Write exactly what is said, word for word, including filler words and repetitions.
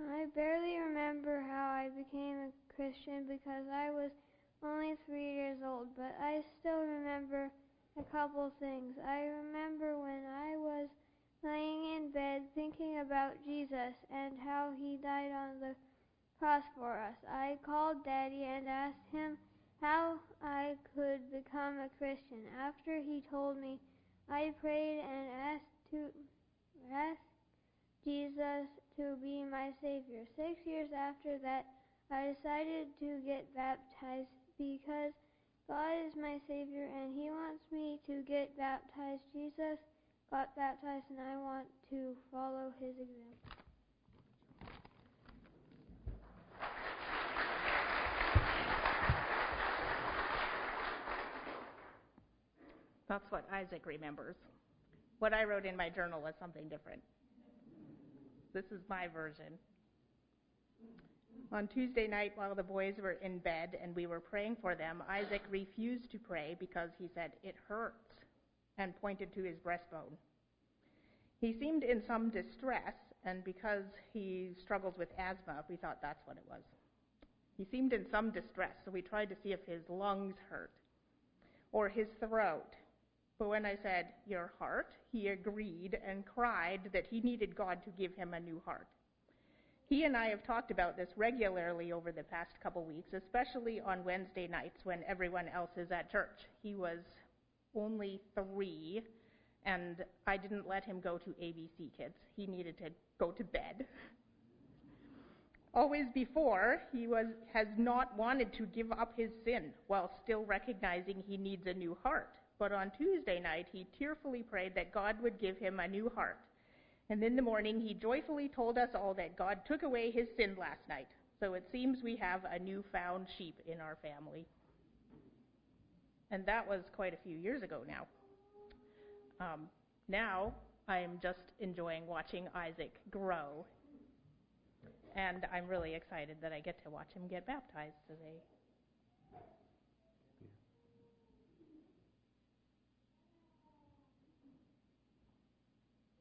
I barely remember how I became a Christian because I was only three years old, but I still remember a couple things. I remember when I was laying in bed thinking about Jesus and how he died on the cross for us. I called Daddy and asked him how I could become a Christian. After he told me, I prayed and asked to ask Jesus to be my Savior. Six years after that, I decided to get baptized because God is my Savior and he wants me to get baptized. Jesus got baptized and I want to follow his example. That's what Isaac remembers. What I wrote in my journal is something different. This is my version. On Tuesday night, while the boys were in bed and we were praying for them, Isaac refused to pray because he said, "It hurts," and pointed to his breastbone. He seemed in some distress, and because he struggles with asthma, we thought that's what it was. He seemed in some distress, so we tried to see if his lungs hurt or his throat. But when I said, "Your heart," he agreed and cried that he needed God to give him a new heart. He and I have talked about this regularly over the past couple weeks, especially on Wednesday nights when everyone else is at church. He was only three, and I didn't let him go to A B C Kids. He needed to go to bed. Always before, he was has not wanted to give up his sin while still recognizing he needs a new heart. But on Tuesday night, he tearfully prayed that God would give him a new heart. And in the morning, he joyfully told us all that God took away his sin last night. So it seems we have a newfound sheep in our family. And that was quite a few years ago now. Um, now, I'm just enjoying watching Isaac grow. And I'm really excited that I get to watch him get baptized today.